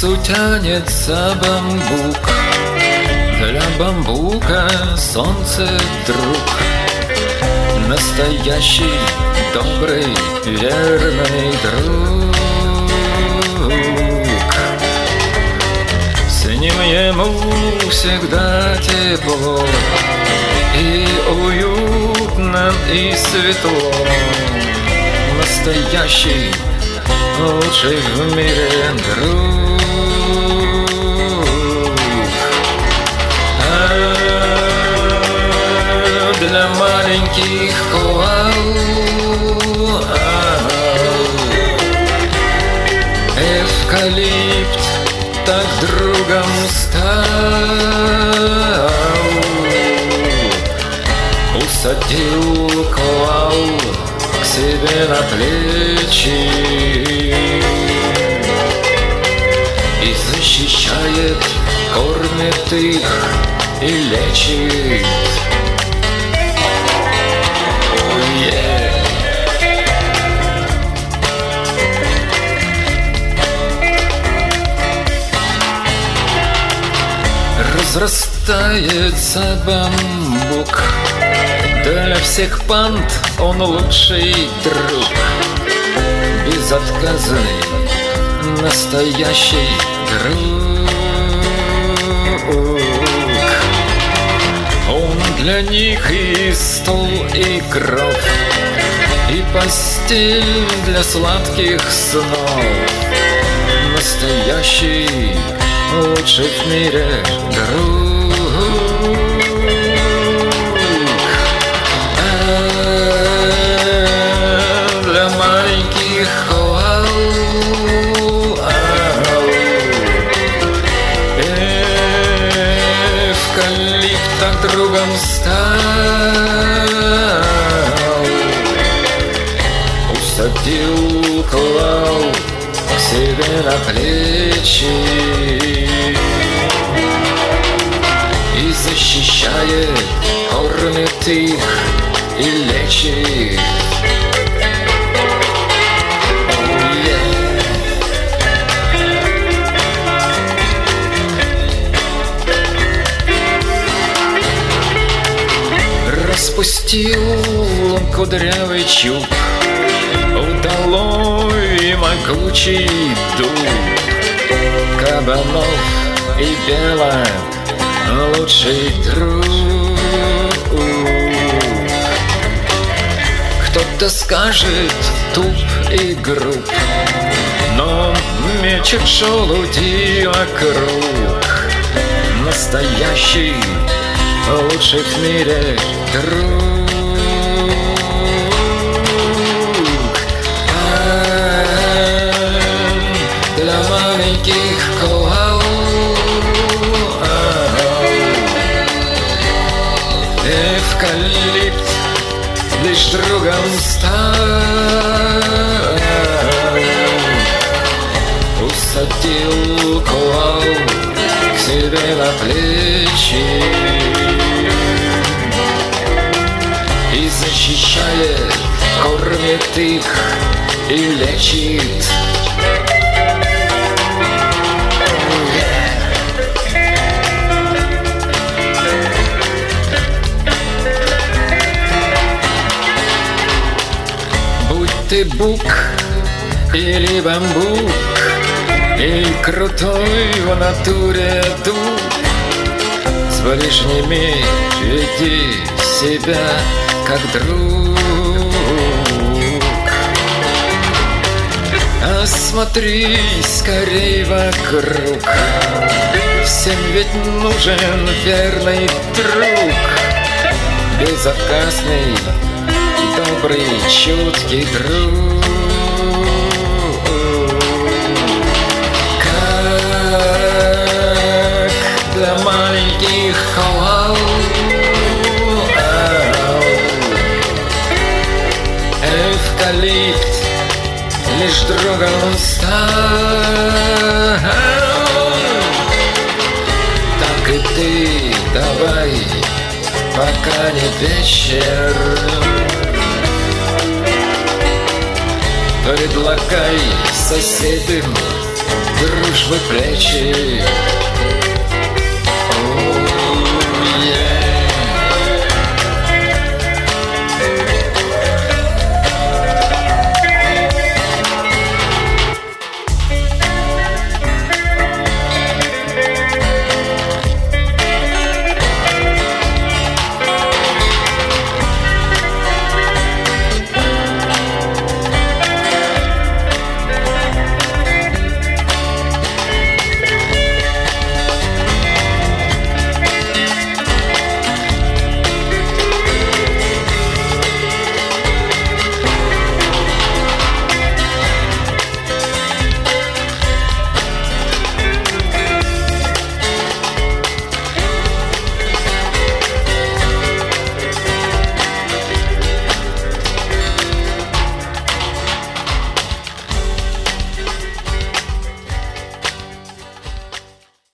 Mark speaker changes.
Speaker 1: лесу тянется бамбук, для бамбука солнце друг, настоящий, добрый, верный друг. С ним ему всегда тепло, и уютно, и светло. Настоящий, лучший в мире друг. Для маленьких коал эвкалипт так другом стал. Усадил коал к себе на плечи и защищает, кормит их и лечит. Разрастается бамбук, для всех панд он лучший друг. Безотказный, настоящий друг. Он для них и стол, и кров, и постель для сладких снов. Настоящий, лучший в мире друг. Для маленьких коал эвкалипт так другом стал. Усадил, клал к себе на плечи и защищает, кормит их и лечит. Распустил он кудрявый чуб, удалой могучий дуб. Кабанов и белок лучший друг. Кто-то скажет туп и груб, но мечет желуди вокруг. Настоящий, лучший в мире друг. Для маленьких коал эвкалипт лишь другом стал. Усадил коал к себе на плечи и защищает, кормит их и лечит. Ты бук или бамбук, или крутой в натуре дуб, с ближними веди себя как друг. Осмотрись скорей вокруг, всем ведь нужен верный друг. Безотказный, добрый, чуткий друг. Как для маленьких коал эвкалипт лишь другом стал. Так и ты давай, пока не вечер, предлагай соседям дружбы плечи.